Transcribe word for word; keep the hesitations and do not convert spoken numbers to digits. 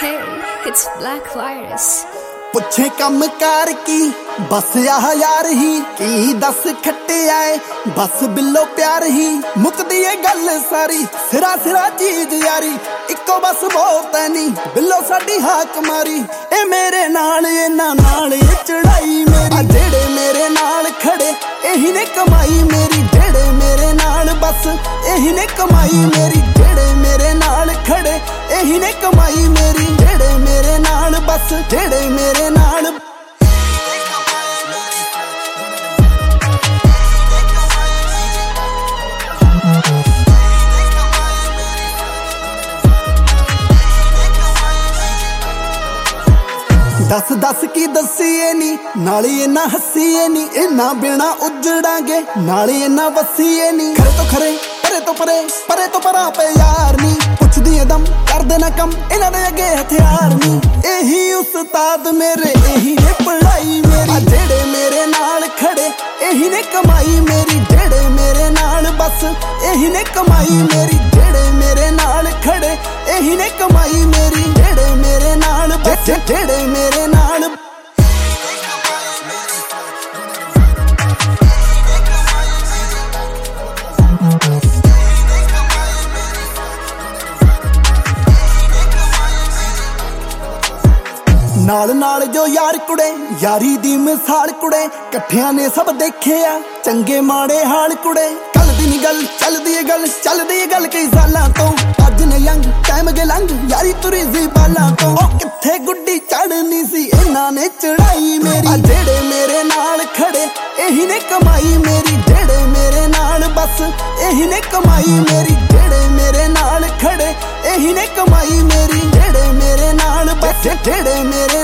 Hey, it's Black Virus. ਪੁੱਛੇ ਕੰਮ ਕਾਰ ਕੀ ਬਸ ਆਹ ਯਾਰ ਹੀ ਕੀ ਦੱਸ ਖੱਟਿਆ ਏ ਬਸ ਬਿੱਲੋ ਪਿਆਰ ਹੀ ਮੁੱਕਦੀ ਏ ਗੱਲ ਸਾਰੀ ਸਿਰਾ ਸਿਰਾ ਚੀਜ਼ ਯਾਰੀ ਇੱਕੋ ਬਸ ਬਹੁਤ ਐ ਨੀ ਬਿੱਲੋ ਸਾਡੀ ਹਾਕ ਮਾਰੀ ਇਹ ਮੇਰੇ ਨਾਲ ਇਹਨਾਂ ਨਾਲ ਇਹ ਚੜਾਈ ਮੇਰੀ ਜਿਹੜੇ ਮੇਰੇ ਨਾਲ ਖੜੇ ਇਹੀ ਨੇ ਕਮਾਈ ਮੇਰੀ ਜਿਹੜੇ ਮੇਰੇ ਨਾਲ ਬਸ ਇਹੀ ਨੇ ਕਮਾਈ ਮੇਰੀ ਜਿਹੜੇ ਮੇਰੇ ਨਾਲ ਖੜੇ ਇਹੀ ਨੇ ਕਮਾਈ ਮੇਰੀ ਜਿਹੜੇ ਮੇਰੇ ਨਾਲ ਬਸ ਜਿਹੜੇ ਮੇਰੇ ਨਾਲ ਦਸ ਦਸ ਕੀ ਦੱਸੀਏ ਨੀ ਨਾਲੇ ਇਹਨਾਂ ਹੱਸੀਏ ਨੀ ਇਹਨਾਂ ਬਿਨਾ ਉਜੜਾਂਗੇ ਨਾਲੇ ਇਹਨਾਂ ਵਸੀਏ ਨੀ ਖਰੇ ਤੋਂ ਖਰੇ ਪਰੇ ਤੋਂ ਪਰੇ ਪਰੇ ਤੋਂ ਪਰਾਂ ਪਏ ਯਾਰ ਨੀ ਪੁੱਛਦੀ ਏ ਦਮ ਕਰਦੇ ਨਾ ਕੰਮ ਇਹਨਾਂ ਦੇ ਅੱਗੇ ਹਥਿਆਰ ਨੀ ਇਹੀ ਉਸਤਾਦ ਮੇਰੇ ਇਹੀ ਨੇ ਪੜ੍ਹਾਈ ਮੇਰੀ ਜਿਹੜੇ ਮੇਰੇ ਨਾਲ ਖੜੇ ਇਹੀ ਨੇ ਕਮਾਈ ਮੇਰੀ ਜਿਹੜੇ ਮੇਰੇ ਨਾਲ ਬਸ ਇਹੀ ਨੇ ਕਮਾਈ ਮੇਰੀ ਜਿਹੜੇ ਮੇਰੇ ਨਾਲ ਖੜੇ ਇਹੀ ਨੇ ਕਮਾਈ ਮੇਰੀ ਜਿਹੜੇ ਮੇਰੇ ਨਾਲ ਬਸ ਜਿਹੜੇ ਮੇਰੇ ਨਾਲ ਨਾਲ ਨਾਲ ਜੋ ਯਾਰ ਕੁੜੇ ਯਾਰੀ ਦੀ ਮਿਸਾਲ ਕੁੜੇ ਇਕੱਠਿਆਂ ਨੇ ਸਭ ਦੇਖਿਆ ਚੰਗੇ ਮਾੜੇ ਹਾਲ ਕੁੜੇ ਕੱਲ ਦੀ ਨੀ ਗੱਲ ਚੱਲਦੀ ਏ ਗੱਲ ਚੱਲਦੀ ਏ ਗੱਲ ਕਈ ਸਾਲਾਂ ਤੋਂ ਅੱਜ ਨੇ ਯੰਗ ਟਾਈਮ ਗੇ ਲੰਘ ਯਾਰੀ ਤੁਰੀ ਸੀ ਬਾਲਾਂ ਤੋਂ ਉਹ ਕਿੱਥੇ ਗੁੱਡੀ ਚੜਨੀ ਸੀ ਇਹਨਾਂ ਨੇ ਚੜਾਈ ਮੇਰੀ ਜਿਹੜੇ ਮੇਰੇ ਨਾਲ ਖੜੇ ਇਹੀ ਨੇ ਕਮਾਈ ਮੇਰੀ ਜਿਹੜੇ ਮੇਰੇ ਨਾਲ ਬਸ ਇਹੀ ਨੇ ਕਮਾਈ ਮੇਰੀ ਜਿਹੜੇ ਮੇਰੇ ਨਾਲ ਖੜੇ ਇਹੀ ਨੇ ਕਮਾਈ ਮੇਰੀ ਜਿਹੜੇ ਮੇਰੇ ਨਾਲ ਬਸ ਜਿਹੜੇ ਮੇਰੇ